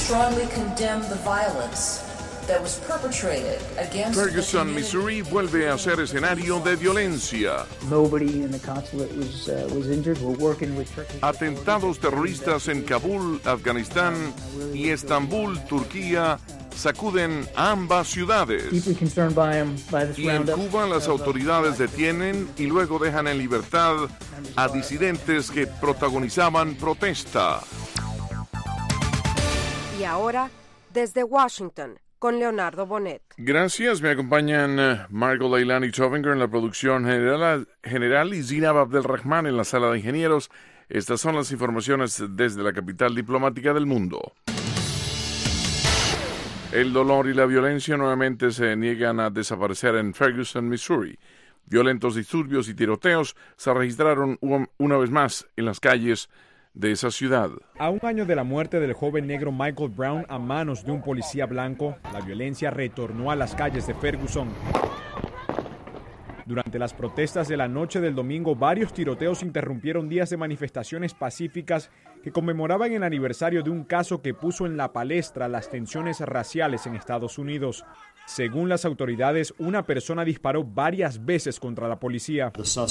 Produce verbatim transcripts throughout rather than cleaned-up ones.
Ferguson, Missouri, vuelve a ser escenario de violencia. Atentados terroristas en Kabul, Afganistán, y Estambul, Turquía, sacuden a ambas ciudades. Y en Cuba las autoridades detienen y luego dejan en libertad a disidentes que protagonizaban protesta. Y ahora, desde Washington, con Leonardo Bonet. Gracias, me acompañan uh, Margot Leilani Tovinger en la producción general, general y Zinab Abdelrahman en la sala de ingenieros. Estas son las informaciones desde la capital diplomática del mundo. El dolor y la violencia nuevamente se niegan a desaparecer en Ferguson, Missouri. Violentos disturbios y tiroteos se registraron una vez más en las calles de esa ciudad. A un año de la muerte del joven negro Michael Brown a manos de un policía blanco, la violencia retornó a las calles de Ferguson. Durante las protestas de la noche del domingo, varios tiroteos interrumpieron días de manifestaciones pacíficas que conmemoraban el aniversario de un caso que puso en la palestra las tensiones raciales en Estados Unidos. Según las autoridades, una persona disparó varias veces contra la policía.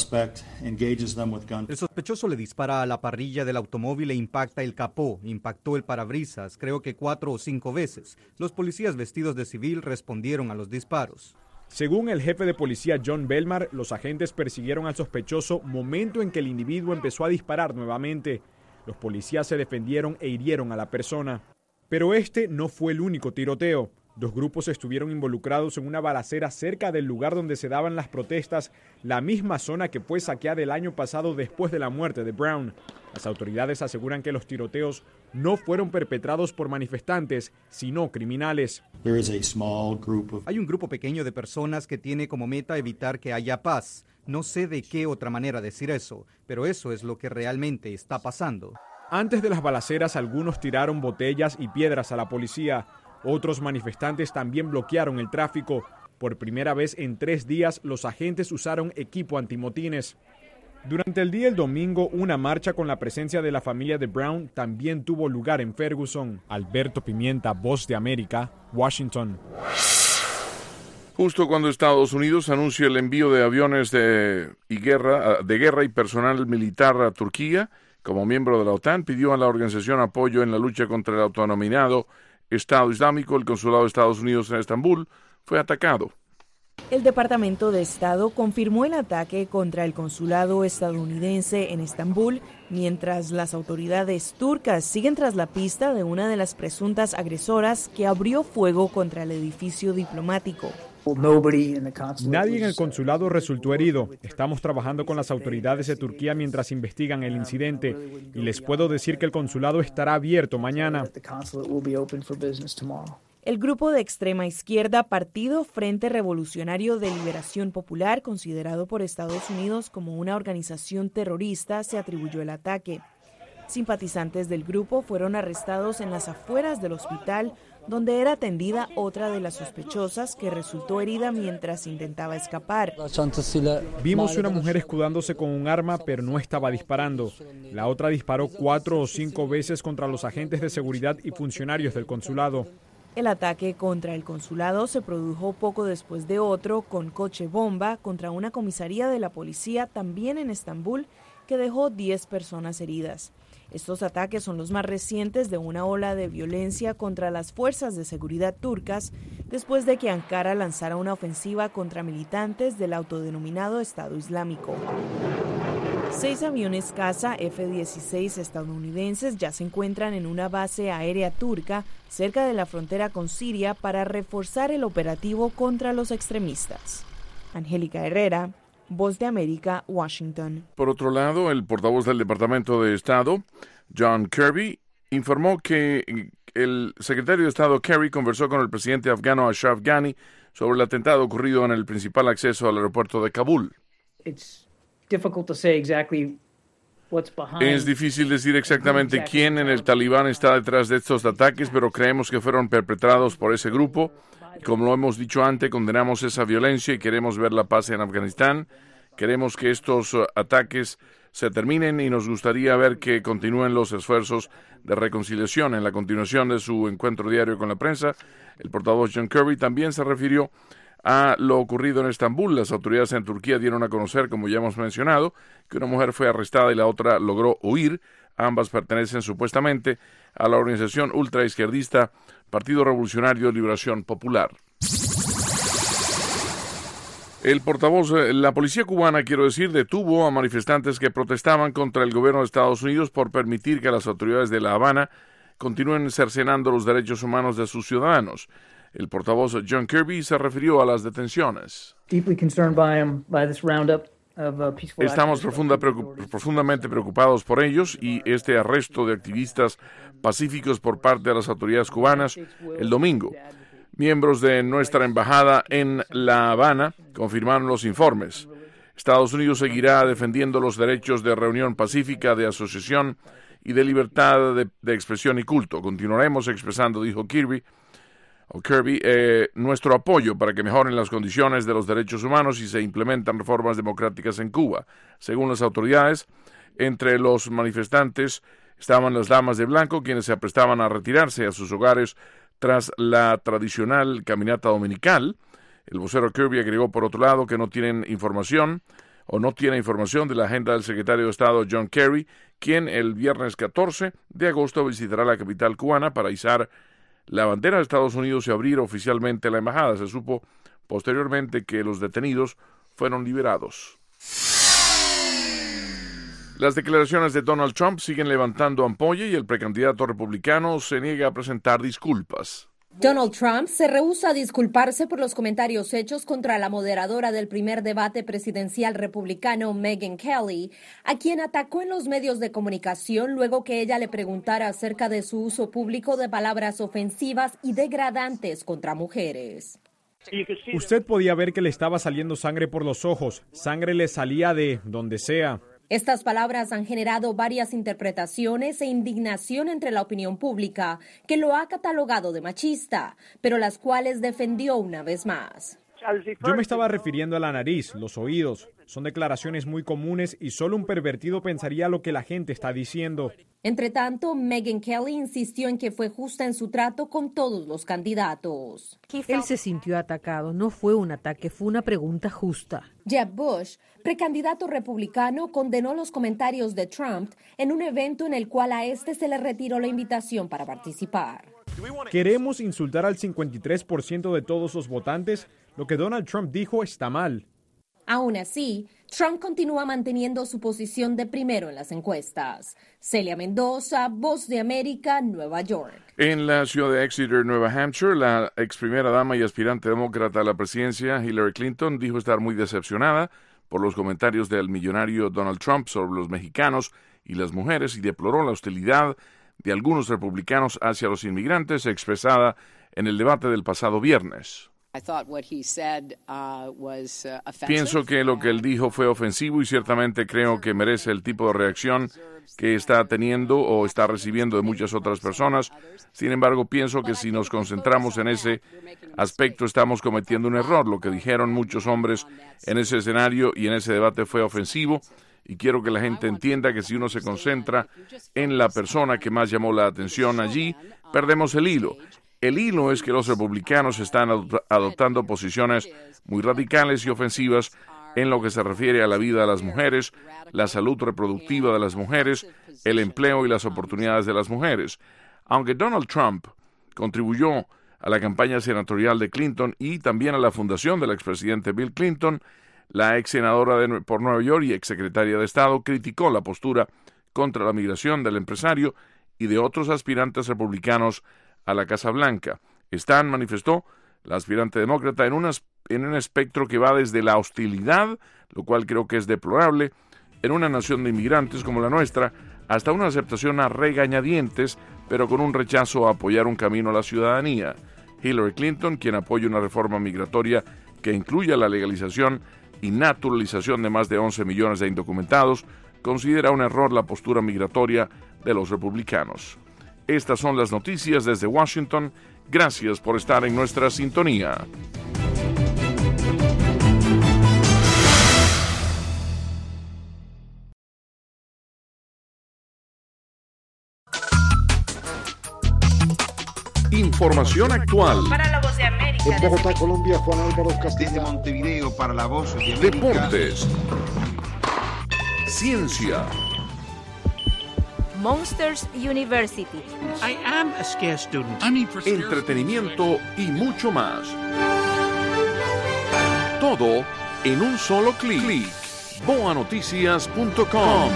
El sospechoso le dispara a la parrilla del automóvil e impacta el capó, impactó el parabrisas, creo que cuatro o cinco veces. Los policías vestidos de civil respondieron a los disparos. Según el jefe de policía John Belmar, los agentes persiguieron al sospechoso momento en que el individuo empezó a disparar nuevamente. Los policías se defendieron e hirieron a la persona. Pero este no fue el único tiroteo. Dos grupos estuvieron involucrados en una balacera cerca del lugar donde se daban las protestas, la misma zona que fue saqueada el año pasado después de la muerte de Brown. Las autoridades aseguran que los tiroteos no fueron perpetrados por manifestantes, sino criminales. Hay un grupo pequeño de personas que tiene como meta evitar que haya paz. No sé de qué otra manera decir eso, pero eso es lo que realmente está pasando. Antes de las balaceras, algunos tiraron botellas y piedras a la policía. Otros manifestantes también bloquearon el tráfico. Por primera vez en tres días, los agentes usaron equipo antimotines. Durante el día del domingo, una marcha con la presencia de la familia de Brown también tuvo lugar en Ferguson. Alberto Pimienta, Voz de América, Washington. Justo cuando Estados Unidos anuncia el envío de aviones de, y guerra, de guerra y personal militar a Turquía, como miembro de la OTAN, pidió a la organización apoyo en la lucha contra el autodenominado Estado Islámico. El consulado de Estados Unidos en Estambul fue atacado. El Departamento de Estado confirmó el ataque contra el consulado estadounidense en Estambul, mientras las autoridades turcas siguen tras la pista de una de las presuntas agresoras que abrió fuego contra el edificio diplomático. Nadie en el consulado resultó herido. Estamos trabajando con las autoridades de Turquía mientras investigan el incidente y les puedo decir que el consulado estará abierto mañana. El grupo de extrema izquierda Partido Frente Revolucionario de Liberación Popular, considerado por Estados Unidos como una organización terrorista, se atribuyó el ataque. Simpatizantes del grupo fueron arrestados en las afueras del hospital, donde era atendida otra de las sospechosas que resultó herida mientras intentaba escapar. Vimos una mujer escudándose con un arma, pero no estaba disparando. La otra disparó cuatro o cinco veces contra los agentes de seguridad y funcionarios del consulado. El ataque contra el consulado se produjo poco después de otro con coche bomba contra una comisaría de la policía también en Estambul, que dejó diez personas heridas. Estos ataques son los más recientes de una ola de violencia contra las fuerzas de seguridad turcas después de que Ankara lanzara una ofensiva contra militantes del autodenominado Estado Islámico. Seis aviones caza F dieciséis estadounidenses ya se encuentran en una base aérea turca cerca de la frontera con Siria para reforzar el operativo contra los extremistas. Angélica Herrera, Voz de América, Washington. Por otro lado, el portavoz del Departamento de Estado, John Kirby, informó que el secretario de Estado Kerry conversó con el presidente afgano Ashraf Ghani sobre el atentado ocurrido en el principal acceso al aeropuerto de Kabul. It's difficult to say exactly what's behind. Es difícil decir exactamente quién en el Talibán está detrás de estos ataques, pero creemos que fueron perpetrados por ese grupo. Como lo hemos dicho antes, condenamos esa violencia y queremos ver la paz en Afganistán. Queremos que estos uh, ataques se terminen y nos gustaría ver que continúen los esfuerzos de reconciliación. En la continuación de su encuentro diario con la prensa, el portavoz John Kirby también se refirió a lo ocurrido en Estambul. Las autoridades en Turquía dieron a conocer, como ya hemos mencionado, que una mujer fue arrestada y la otra logró huir. Ambas pertenecen supuestamente a la organización ultraizquierdista Partido Revolucionario de Liberación Popular. El portavoz, la policía cubana, quiero decir, detuvo a manifestantes que protestaban contra el gobierno de Estados Unidos por permitir que las autoridades de La Habana continúen cercenando los derechos humanos de sus ciudadanos. El portavoz John Kirby se refirió a las detenciones. Estamos profunda, preocup- profundamente preocupados por ellos y este arresto de activistas pacíficos por parte de las autoridades cubanas el domingo. Miembros de nuestra embajada en La Habana confirmaron los informes. Estados Unidos seguirá defendiendo los derechos de reunión pacífica, de asociación y de libertad de, de expresión y culto. Continuaremos expresando, dijo Kirby, o Kirby, eh, nuestro apoyo para que mejoren las condiciones de los derechos humanos y se implementan reformas democráticas en Cuba. Según las autoridades, entre los manifestantes estaban las damas de blanco, quienes se aprestaban a retirarse a sus hogares tras la tradicional caminata dominical. El vocero Kirby agregó, por otro lado, que no tienen información o no tiene información de la agenda del secretario de Estado John Kerry, quien el viernes catorce de agosto visitará la capital cubana para izar la bandera de Estados Unidos y abrir oficialmente la embajada. Se supo posteriormente que los detenidos fueron liberados. Las declaraciones de Donald Trump siguen levantando ampolla y el precandidato republicano se niega a presentar disculpas. Donald Trump se rehúsa a disculparse por los comentarios hechos contra la moderadora del primer debate presidencial republicano, Megyn Kelly, a quien atacó en los medios de comunicación luego que ella le preguntara acerca de su uso público de palabras ofensivas y degradantes contra mujeres. Usted podía ver que le estaba saliendo sangre por los ojos. Sangre le salía de donde sea. Estas palabras han generado varias interpretaciones e indignación entre la opinión pública, que lo ha catalogado de machista, pero las cuales defendió una vez más. Yo me estaba refiriendo a la nariz, los oídos. Son declaraciones muy comunes y solo un pervertido pensaría lo que la gente está diciendo. Entre tanto, Megyn Kelly insistió en que fue justa en su trato con todos los candidatos. Él se sintió atacado, no fue un ataque, fue una pregunta justa. Jeb Bush, precandidato republicano, condenó los comentarios de Trump en un evento en el cual a este se le retiró la invitación para participar. ¿Queremos insultar al cincuenta y tres por ciento de todos los votantes? Lo que Donald Trump dijo está mal. Aún así, Trump continúa manteniendo su posición de primero en las encuestas. Celia Mendoza, Voz de América, Nueva York. En la ciudad de Exeter, Nueva Hampshire, la ex primera dama y aspirante demócrata a la presidencia, Hillary Clinton, dijo estar muy decepcionada por los comentarios del millonario Donald Trump sobre los mexicanos y las mujeres y deploró la hostilidad de algunos republicanos hacia los inmigrantes expresada en el debate del pasado viernes. Pienso que lo que él dijo fue ofensivo y ciertamente creo que merece el tipo de reacción que está teniendo o está recibiendo de muchas otras personas. Sin embargo, pienso que si nos concentramos en ese aspecto estamos cometiendo un error. Lo que dijeron muchos hombres en ese escenario y en ese debate fue ofensivo y quiero que la gente entienda que si uno se concentra en la persona que más llamó la atención allí, perdemos el hilo. El hilo es que los republicanos están adoptando posiciones muy radicales y ofensivas en lo que se refiere a la vida de las mujeres, la salud reproductiva de las mujeres, el empleo y las oportunidades de las mujeres. Aunque Donald Trump contribuyó a la campaña senatorial de Clinton y también a la fundación del expresidente Bill Clinton, la ex senadora de, por Nueva York y ex secretaria de Estado criticó la postura contra la migración del empresario y de otros aspirantes republicanos a la Casa Blanca. Están, manifestó, la aspirante demócrata, en, unas, en un espectro que va desde la hostilidad, lo cual creo que es deplorable, en una nación de inmigrantes como la nuestra, hasta una aceptación a regañadientes, pero con un rechazo a apoyar un camino a la ciudadanía. Hillary Clinton, quien apoya una reforma migratoria que incluya la legalización y naturalización de más de once millones de indocumentados, considera un error la postura migratoria de los republicanos. Estas son las noticias desde Washington. Gracias por estar en nuestra sintonía. Información actual. Para la Voz de América. En Bogotá, Colombia, Juan Álvaro Castillo. Desde Montevideo para la Voz de América. Deportes. Ciencia. Monsters University. I am a scarce student. Entretenimiento y mucho más. Todo en un solo clic. boa noticias punto com.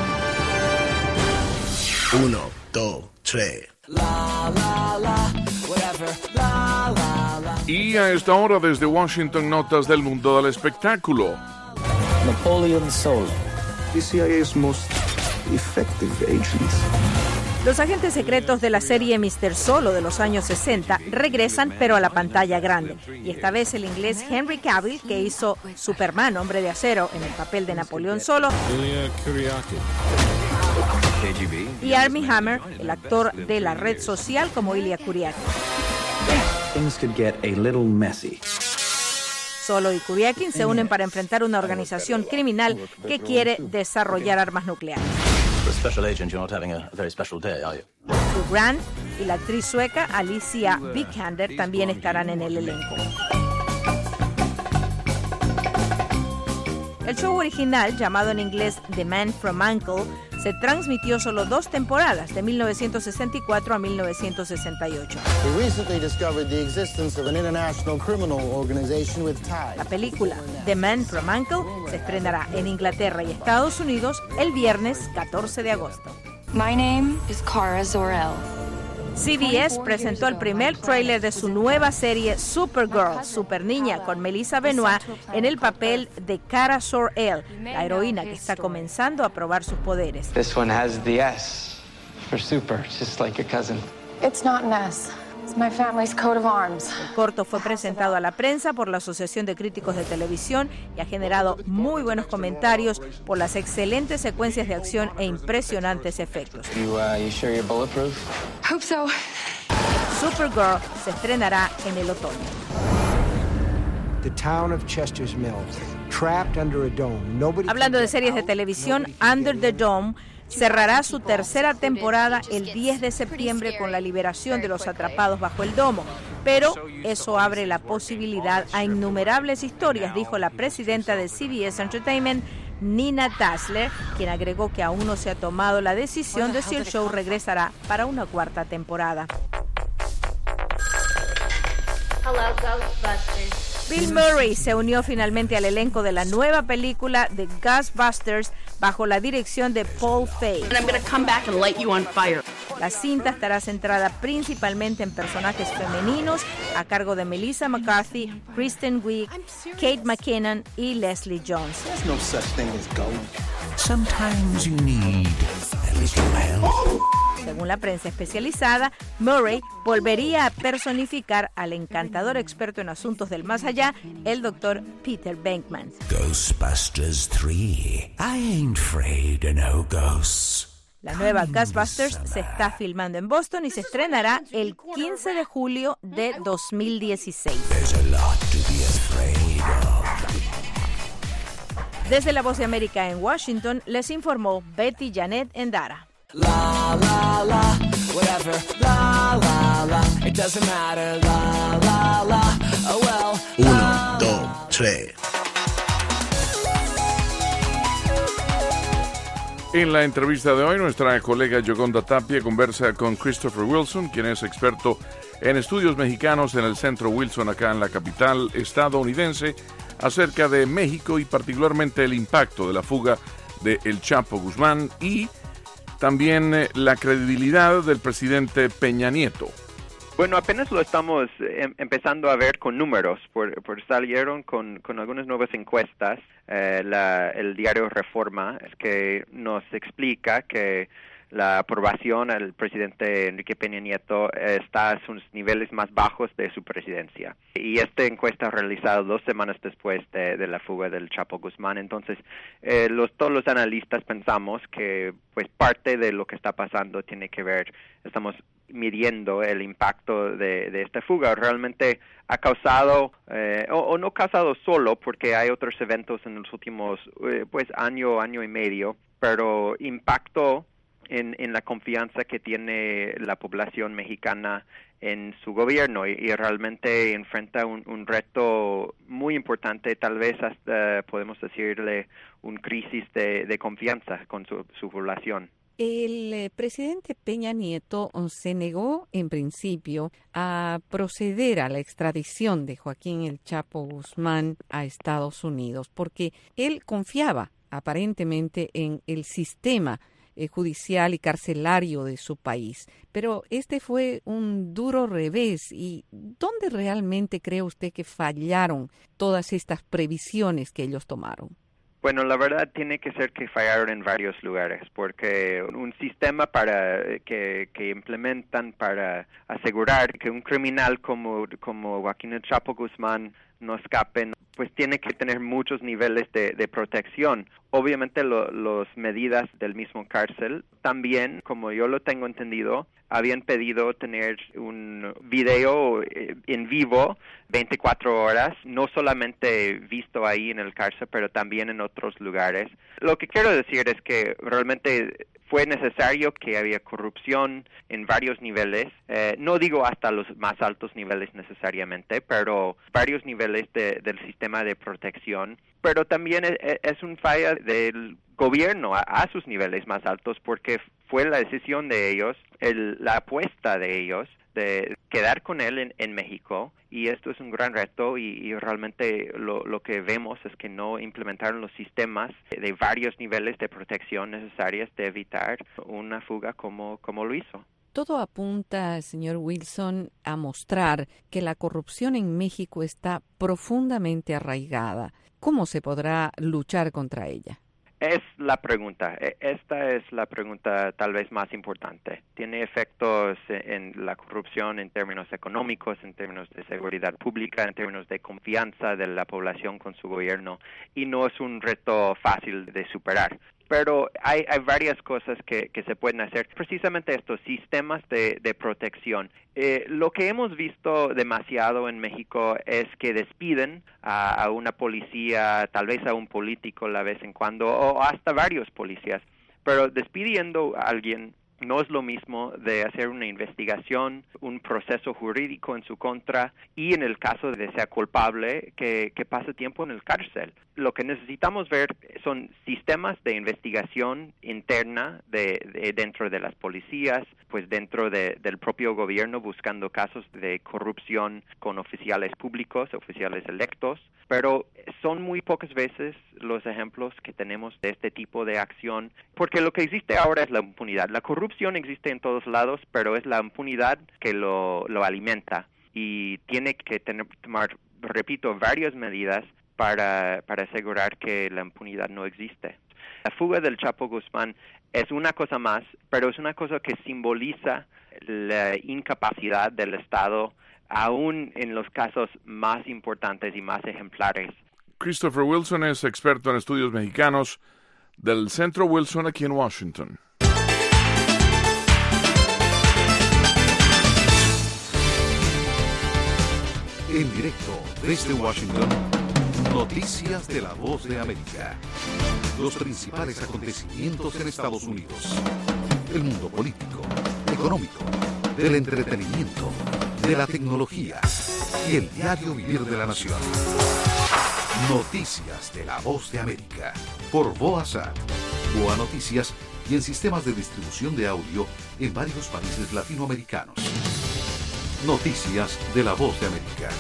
Uno, dos, tres. La, la, la, whatever, la, la, la. Y a esta hora desde Washington, notas del mundo del espectáculo. Napoleon Solo. The C I A's most effective agents. Los agentes secretos de la serie mister Solo de los años sesenta regresan, pero a la pantalla grande. Y esta vez el inglés Henry Cavill, que hizo Superman, Hombre de Acero, en el papel de Napoleón Solo, y Armie Hammer, el actor de La Red Social, como Ilya Kuryakin. Things could get a little messy. Solo y Kuryakin se unen para enfrentar una organización criminal que quiere desarrollar armas nucleares. Hugh Grant y la actriz sueca Alicia Vikander también estarán en el elenco. El show original, llamado en inglés The Man from U N C L E, se transmitió solo dos temporadas, de mil novecientos sesenta y cuatro a mil novecientos sesenta y ocho. La película The Man from U N C L E se estrenará en Inglaterra y Estados Unidos el viernes catorce de agosto. My name is Kara Zor-El. C B S presentó el primer tráiler de su nueva serie Supergirl, Super Niña, con Melissa Benoist en el papel de Kara Zor-El, la heroína que está comenzando a probar sus poderes. This one has the S for super, just like your cousin. It's not an S. It's my family's coat of arms. El corto fue presentado a la prensa por la Asociación de Críticos de Televisión y ha generado muy buenos comentarios por las excelentes secuencias de acción e impresionantes efectos. You, uh, you sure you're bulletproof? Hope so. Supergirl se estrenará en el otoño. The town of Chester's Mills, trapped under a dome. Nobody. Hablando de series de televisión, Under the Dome cerrará su tercera temporada el diez de septiembre con la liberación de los atrapados bajo el domo. Pero eso abre la posibilidad a innumerables historias, dijo la presidenta de C B S Entertainment, Nina Tasler, quien agregó que aún no se ha tomado la decisión de si el show regresará para una cuarta temporada. Hello, Ghostbusters. Bill Murray se unió finalmente al elenco de la nueva película de Ghostbusters bajo la dirección de Paul Feig. And I'm going to come back and light you on fire. La cinta estará centrada principalmente en personajes femeninos a cargo de Melissa McCarthy, Kristen Wiig, Kate McKinnon y Leslie Jones. There's no such thing as gold. Sometimes you need a little help. Según la prensa especializada, Murray volvería a personificar al encantador experto en asuntos del más allá, el doctor Peter Venkman. Ghostbusters three. I ain't afraid of no ghosts. La nueva Ghostbusters se está filmando en Boston y se estrenará el quince de julio de dos mil dieciséis. There's a lot to be afraid of. Desde La Voz de América en Washington, les informó Betty Janet Endara. La la la, whatever, la la la, it doesn't matter, la la la, oh well. Uno, dos, tres. En la entrevista de hoy, nuestra colega Yoconda Tapia conversa con Christopher Wilson, quien es experto en estudios mexicanos en el Centro Wilson acá en la capital estadounidense, acerca de México y particularmente el impacto de la fuga de El Chapo Guzmán y también eh, la credibilidad del presidente Peña Nieto. Bueno, apenas lo estamos em, empezando a ver con números, por, por salieron con, con algunas nuevas encuestas, eh, la, el diario Reforma, es que nos explica que la aprobación al presidente Enrique Peña Nieto está a sus niveles más bajos de su presidencia. Y esta encuesta realizada dos semanas después de, de la fuga del Chapo Guzmán. Entonces, eh, los, todos los analistas pensamos que pues parte de lo que está pasando tiene que ver, estamos midiendo el impacto de, de esta fuga. Realmente ha causado, eh, o, o no causado solo, porque hay otros eventos en los últimos eh, pues año, año y medio, pero impactó en, en la confianza que tiene la población mexicana en su gobierno y, y realmente enfrenta un, un reto muy importante, tal vez hasta podemos decirle un crisis de, de confianza con su, su población. El eh, presidente Peña Nieto se negó en principio a proceder a la extradición de Joaquín El Chapo Guzmán a Estados Unidos porque él confiaba aparentemente en el sistema eh, judicial y carcelario de su país. Pero este fue un duro revés. ¿Y dónde realmente cree usted que fallaron todas estas previsiones que ellos tomaron? Bueno, la verdad tiene que ser que fallaron en varios lugares, porque un sistema para que, que implementan para asegurar que un criminal como, como Joaquín El Chapo Guzmán no escape, pues tiene que tener muchos niveles de, de protección. Obviamente las medidas del mismo cárcel también, como yo lo tengo entendido, habían pedido tener un video en vivo veinticuatro horas, no solamente visto ahí en el cárcel, pero también en otros lugares. Lo que quiero decir es que realmente fue necesario que había corrupción en varios niveles, eh, no digo hasta los más altos niveles necesariamente, pero varios niveles de, del sistema de protección, pero también es, es un falla del gobierno a, a sus niveles más altos porque fue la decisión de ellos, el, la apuesta de ellos de quedar con él en, en México, y esto es un gran reto y, y realmente lo, lo que vemos es que no implementaron los sistemas de varios niveles de protección necesarias de evitar una fuga como, como lo hizo. Todo apunta, señor Wilson, a mostrar que la corrupción en México está profundamente arraigada. ¿Cómo se podrá luchar contra ella? Es la pregunta. Esta es la pregunta tal vez más importante. Tiene efectos en la corrupción en términos económicos, en términos de seguridad pública, en términos de confianza de la población con su gobierno, y no es un reto fácil de superar. Pero hay, hay varias cosas que, que se pueden hacer, precisamente estos sistemas de, de protección. Eh, lo que hemos visto demasiado en México es que despiden a, a una policía, tal vez a un político la vez en cuando, o hasta varios policías, pero despidiendo a alguien no es lo mismo de hacer una investigación, un proceso jurídico en su contra y en el caso de sea culpable, que, que pase tiempo en el cárcel. Lo que necesitamos ver son sistemas de investigación interna de, de dentro de las policías, pues dentro de, del propio gobierno buscando casos de corrupción con oficiales públicos, oficiales electos, pero son muy pocas veces los ejemplos que tenemos de este tipo de acción, porque lo que existe ahora es la impunidad. La corrupción existe en todos lados, pero es la impunidad que lo, lo alimenta y tiene que tener, tomar, repito, varias medidas para, para asegurar que la impunidad no existe. La fuga del Chapo Guzmán es una cosa más, pero es una cosa que simboliza la incapacidad del Estado aún en los casos más importantes y más ejemplares. Christopher Wilson es experto en estudios mexicanos del Centro Wilson aquí en Washington. En directo desde Washington, noticias de la Voz de América. Los principales acontecimientos en Estados Unidos. El mundo político, económico, del entretenimiento, de la tecnología y el diario vivir de la nación. Noticias de la Voz de América por Voasat, Boa Noticias y en sistemas de distribución de audio en varios países latinoamericanos. Noticias de la Voz de América.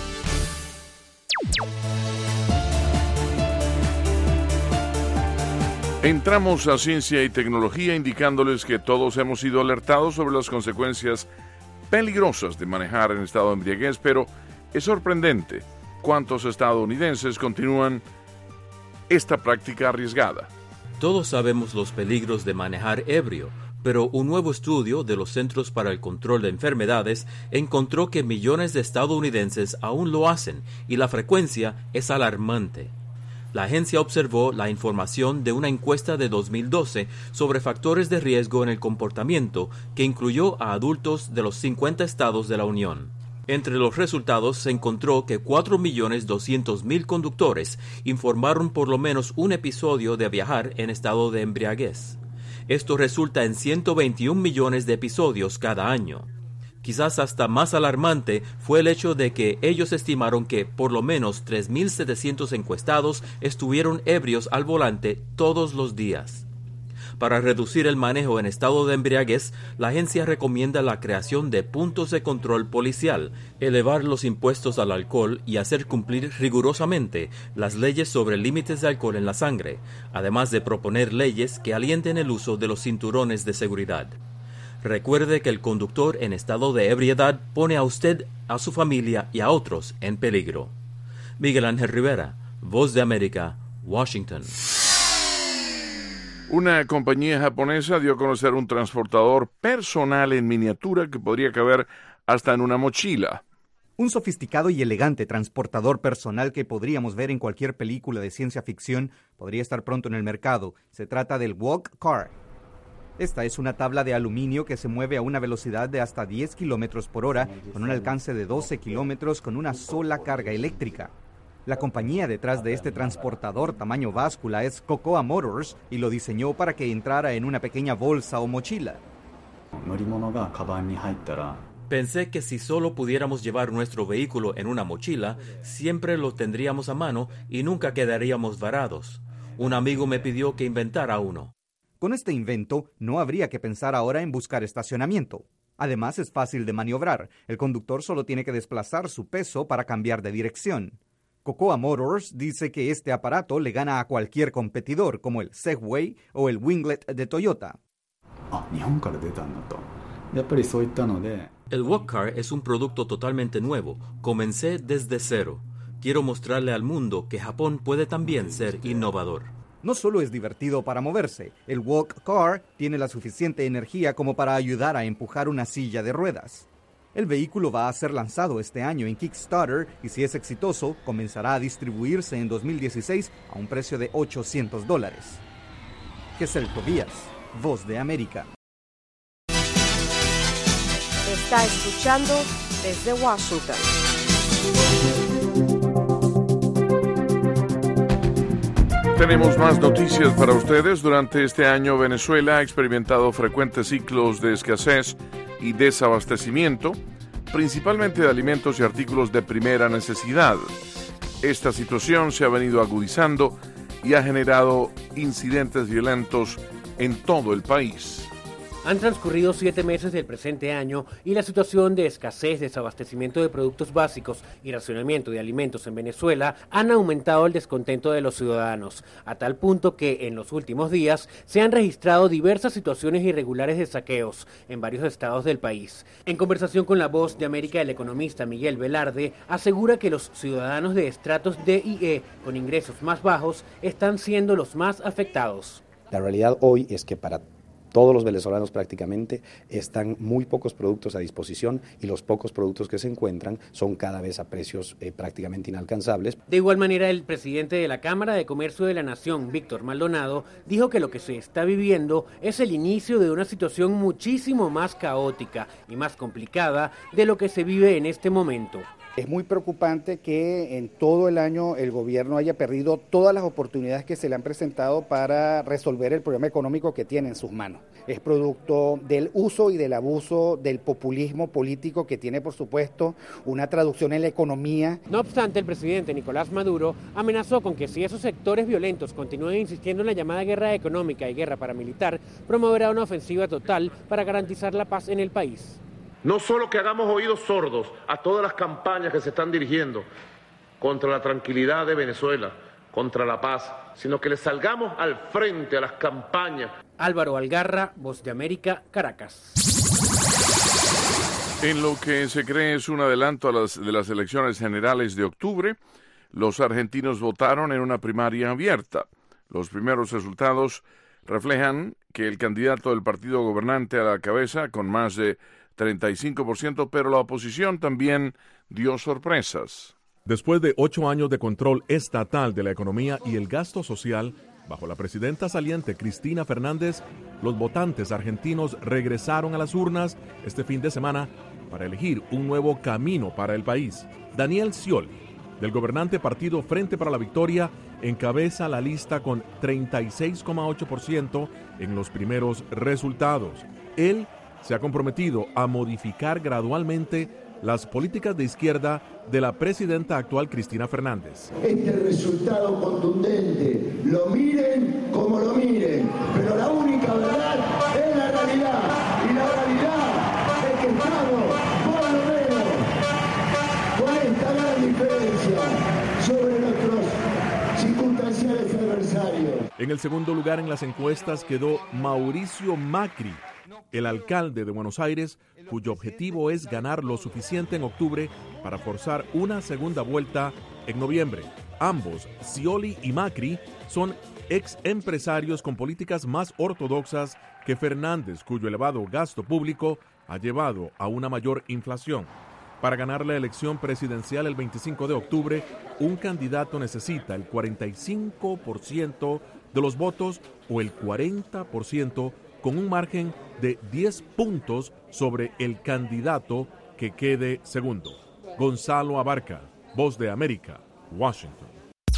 Entramos a ciencia y tecnología indicándoles que todos hemos sido alertados sobre las consecuencias peligrosas de manejar en estado de embriaguez, pero es sorprendente cuántos estadounidenses continúan esta práctica arriesgada. Todos sabemos los peligros de manejar ebrio, pero un nuevo estudio de los Centros para el Control de Enfermedades encontró que millones de estadounidenses aún lo hacen y la frecuencia es alarmante. La agencia observó la información de una encuesta de dos mil doce sobre factores de riesgo en el comportamiento que incluyó a adultos de los cincuenta estados de la Unión. Entre los resultados se encontró que cuatro millones doscientos mil conductores informaron por lo menos un episodio de viajar en estado de embriaguez. Esto resulta en ciento veintiún millones de episodios cada año. Quizás hasta más alarmante fue el hecho de que ellos estimaron que por lo menos tres mil setecientos encuestados estuvieron ebrios al volante todos los días. Para reducir el manejo en estado de embriaguez, la agencia recomienda la creación de puntos de control policial, elevar los impuestos al alcohol y hacer cumplir rigurosamente las leyes sobre límites de alcohol en la sangre, además de proponer leyes que alienten el uso de los cinturones de seguridad. Recuerde que el conductor en estado de ebriedad pone a usted, a su familia y a otros en peligro. Miguel Ángel Rivera, Voz de América, Washington. Una compañía japonesa dio a conocer un transportador personal en miniatura que podría caber hasta en una mochila. Un sofisticado y elegante transportador personal que podríamos ver en cualquier película de ciencia ficción podría estar pronto en el mercado. Se trata del Walk Car. Esta es una tabla de aluminio que se mueve a una velocidad de hasta diez kilómetros por hora, con un alcance de doce kilómetros con una sola carga eléctrica. La compañía detrás de este transportador tamaño báscula es Cocoa Motors y lo diseñó para que entrara en una pequeña bolsa o mochila. Pensé que si solo pudiéramos llevar nuestro vehículo en una mochila, siempre lo tendríamos a mano y nunca quedaríamos varados. Un amigo me pidió que inventara uno. Con este invento, no habría que pensar ahora en buscar estacionamiento. Además, es fácil de maniobrar. El conductor solo tiene que desplazar su peso para cambiar de dirección. Cocoa Motors dice que este aparato le gana a cualquier competidor, como el Segway o el Winglet de Toyota. El Walk Car es un producto totalmente nuevo. Comencé desde cero. Quiero mostrarle al mundo que Japón puede también ser innovador. No solo es divertido para moverse, el Walk Car tiene la suficiente energía como para ayudar a empujar una silla de ruedas. El vehículo va a ser lanzado este año en Kickstarter y si es exitoso, comenzará a distribuirse en dos mil dieciséis a un precio de ochocientos dólares. Gesell Tobías, Voz de América. Está escuchando desde Washington. Tenemos más noticias para ustedes. Durante este año, Venezuela ha experimentado frecuentes ciclos de escasez y desabastecimiento, principalmente de alimentos y artículos de primera necesidad. Esta situación se ha venido agudizando y ha generado incidentes violentos en todo el país. Han transcurrido siete meses del presente año y la situación de escasez, desabastecimiento de productos básicos y racionamiento de alimentos en Venezuela han aumentado el descontento de los ciudadanos, a tal punto que en los últimos días se han registrado diversas situaciones irregulares de saqueos en varios estados del país. En conversación con La Voz de América, el economista Miguel Velarde asegura que los ciudadanos de estratos D y E con ingresos más bajos están siendo los más afectados. La realidad hoy es que para todos los venezolanos prácticamente están muy pocos productos a disposición y los pocos productos que se encuentran son cada vez a precios eh, prácticamente inalcanzables. De igual manera, el presidente de la Cámara de Comercio de la Nación, Víctor Maldonado, dijo que lo que se está viviendo es el inicio de una situación muchísimo más caótica y más complicada de lo que se vive en este momento. Es muy preocupante que en todo el año el gobierno haya perdido todas las oportunidades que se le han presentado para resolver el problema económico que tiene en sus manos. Es producto del uso y del abuso del populismo político que tiene, por supuesto, una traducción en la economía. No obstante, el presidente Nicolás Maduro amenazó con que si esos sectores violentos continúan insistiendo en la llamada guerra económica y guerra paramilitar, promoverá una ofensiva total para garantizar la paz en el país. No solo que hagamos oídos sordos a todas las campañas que se están dirigiendo contra la tranquilidad de Venezuela, contra la paz, sino que le salgamos al frente a las campañas. Álvaro Algarra, Voz de América, Caracas. En lo que se cree es un adelanto a las, de las elecciones generales de octubre, los argentinos votaron en una primaria abierta. Los primeros resultados reflejan que el candidato del partido gobernante a la cabeza, con más de treinta y cinco por ciento, pero la oposición también dio sorpresas. Después de ocho años de control estatal de la economía y el gasto social, bajo la presidenta saliente Cristina Fernández, los votantes argentinos regresaron a las urnas este fin de semana para elegir un nuevo camino para el país. Daniel Scioli, del gobernante partido Frente para la Victoria, encabeza la lista con treinta y seis coma ocho por ciento en los primeros resultados. Él se ha comprometido a modificar gradualmente las políticas de izquierda de la presidenta actual Cristina Fernández. Este resultado contundente, lo miren como lo miren, pero la única verdad es la realidad, y la realidad es que estamos, por lo menos, con esta gran diferencia sobre nuestros circunstanciales adversarios. En el segundo lugar en las encuestas quedó Mauricio Macri, el alcalde de Buenos Aires, cuyo objetivo es ganar lo suficiente en octubre para forzar una segunda vuelta en noviembre. Ambos, Scioli y Macri, son ex empresarios con políticas más ortodoxas que Fernández, cuyo elevado gasto público ha llevado a una mayor inflación. Para ganar la elección presidencial el veinticinco de octubre, un candidato necesita el cuarenta y cinco por ciento de los votos o el cuarenta por ciento con un margen de diez puntos sobre el candidato que quede segundo. Gonzalo Abarca, Voz de América, Washington.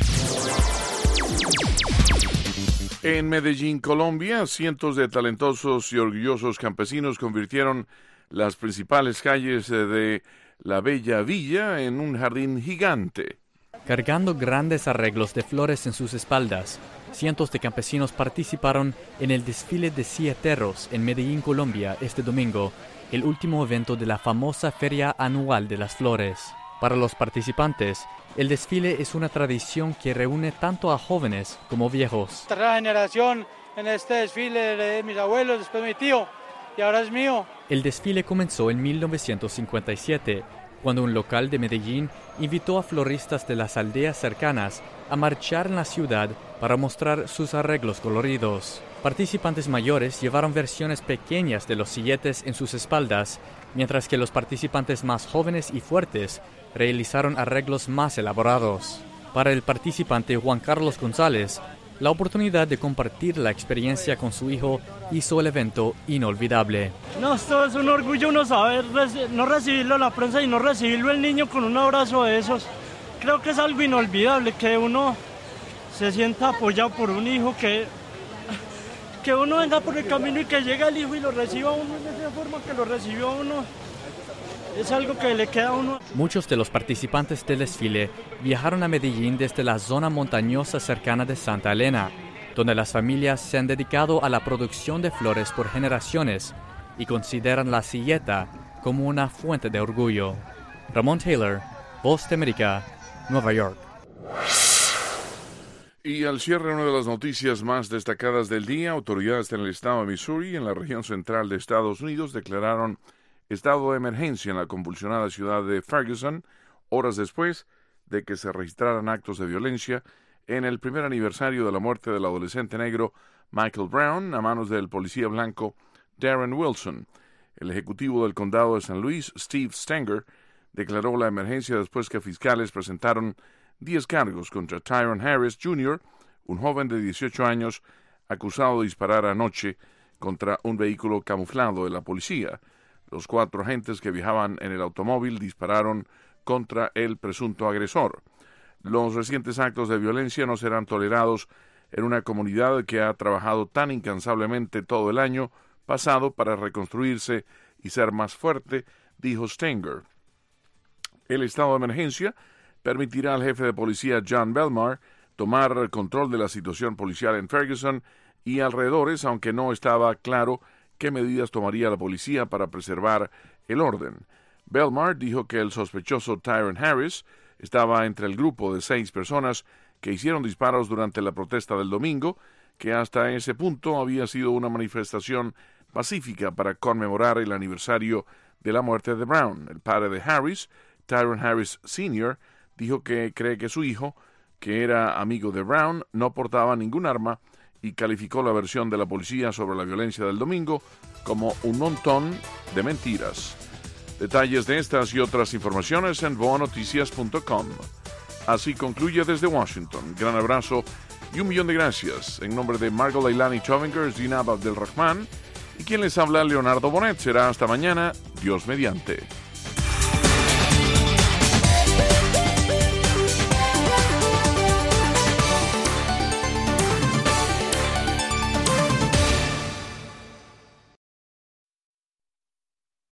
En Medellín, Colombia, cientos de talentosos y orgullosos campesinos convirtieron las principales calles de la Bella Villa en un jardín gigante. Cargando grandes arreglos de flores en sus espaldas, cientos de campesinos participaron en el desfile de Cieterros en Medellín, Colombia, este domingo, el último evento de la famosa Feria Anual de las Flores. Para los participantes, el desfile es una tradición que reúne tanto a jóvenes como viejos. Tercera generación en este desfile de mis abuelos, después mi tío, y ahora es mío. El desfile comenzó en mil novecientos cincuenta y siete, cuando un local de Medellín invitó a floristas de las aldeas cercanas a marchar en la ciudad para mostrar sus arreglos coloridos. Participantes mayores llevaron versiones pequeñas de los silletes en sus espaldas, mientras que los participantes más jóvenes y fuertes realizaron arreglos más elaborados. Para el participante Juan Carlos González, la oportunidad de compartir la experiencia con su hijo hizo el evento inolvidable. No, esto es un orgullo uno saber, no recibirlo en la prensa y no recibirlo el niño con un abrazo de esos. Creo que es algo inolvidable que uno se sienta apoyado por un hijo, que, que uno venga por el camino y que llegue el hijo y lo reciba a uno de esa forma que lo recibió a uno. Es algo que le queda a uno. Muchos de los participantes del desfile viajaron a Medellín desde la zona montañosa cercana de Santa Elena, donde las familias se han dedicado a la producción de flores por generaciones y consideran la silleta como una fuente de orgullo. Ramón Taylor, Voz de América, Nueva York. Y al cierre, una de las noticias más destacadas del día, autoridades en el estado de Missouri, en la región central de Estados Unidos, declararon estado de emergencia en la convulsionada ciudad de Ferguson, horas después de que se registraran actos de violencia en el primer aniversario de la muerte del adolescente negro Michael Brown a manos del policía blanco Darren Wilson. El ejecutivo del condado de San Luis, Steve Stenger, declaró la emergencia después que fiscales presentaron diez cargos contra Tyron Harris junior, un joven de dieciocho años acusado de disparar anoche contra un vehículo camuflado de la policía. Los cuatro agentes que viajaban en el automóvil dispararon contra el presunto agresor. Los recientes actos de violencia no serán tolerados en una comunidad que ha trabajado tan incansablemente todo el año pasado para reconstruirse y ser más fuerte, dijo Stenger. El estado de emergencia permitirá al jefe de policía John Belmar tomar control de la situación policial en Ferguson y alrededores, aunque no estaba claro qué medidas tomaría la policía para preservar el orden. Belmar dijo que el sospechoso Tyron Harris estaba entre el grupo de seis personas que hicieron disparos durante la protesta del domingo, que hasta ese punto había sido una manifestación pacífica para conmemorar el aniversario de la muerte de Brown. El padre de Harris, Tyron Harris senior, dijo que cree que su hijo, que era amigo de Brown, no portaba ningún arma y calificó la versión de la policía sobre la violencia del domingo como un montón de mentiras. Detalles de estas y otras informaciones en boa noticias punto com. Así concluye desde Washington. Gran abrazo y un millón de gracias. En nombre de Margot Leilani Chovinger, Zinab Abdelrahman y quien les habla, Leonardo Bonet. Será hasta mañana, Dios mediante.